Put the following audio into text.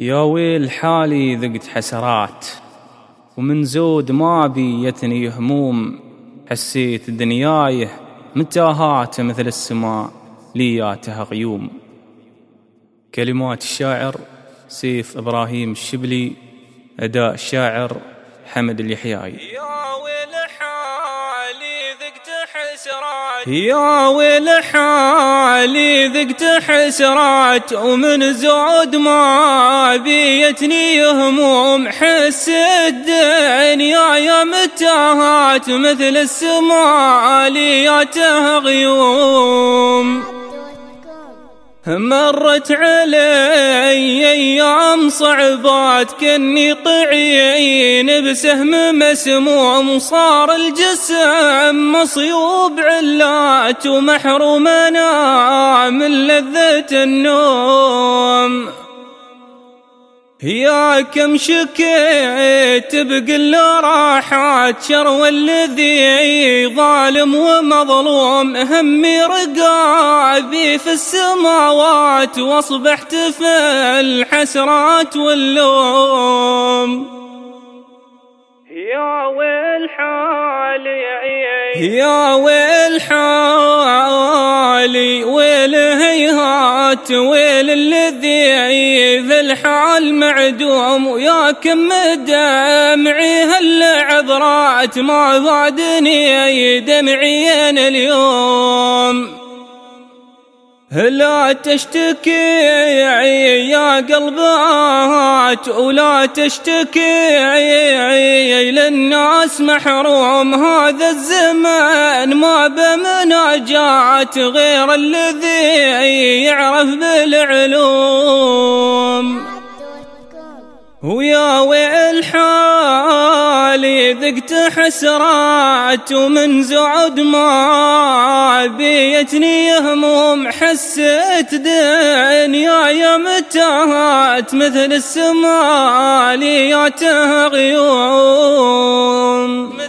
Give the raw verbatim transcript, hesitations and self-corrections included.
يا ويل حالي ذقت حسرات، ومن زود ما بيتني هموم. حسيت دنياي متاهات مثل السماء لياتها غيوم. كلمات الشاعر سيف إبراهيم الشبلي، أداء الشاعر حمد اليحياي. يا ويل حالي ذقت حسرات، يا ويل حالي ذقت حسرات، ومن زود ما بيتني هموم. حس الدنيا يا متاهات مثل السماء لياتها غيوم. مرت علي أيام صعبات كني طعين بسهم مسموم. صار الجسم مصيوب علات ومحرومنا من لذة النوم. يا كم شكيت بقل راحات شر الذي ظالم ومظلوم. همي رقابي في السماوات واصبحت في الحسرات واللوم. يا ويل حالي، يا ويل حالي، ويل هيهات، ويل الذي في الحال معدوم. ويا كم دمعي هالعبرات ما بعدني دمعين اليوم. لا تشتكي يا قلبات ولا تشتكي للناس محروم. هذا الزمان ما بمناجات غير الذي يعرف بالعلوم. ويا ويل حالي ذقت حسرات، ومن زعد ما بيتني هموم. حسيت دنيا يا متاهات مثل السماء لياتها غيوم.